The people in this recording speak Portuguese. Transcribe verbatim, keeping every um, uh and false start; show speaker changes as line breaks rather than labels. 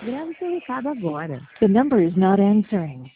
Grave seu recado agora.
The number is not answering.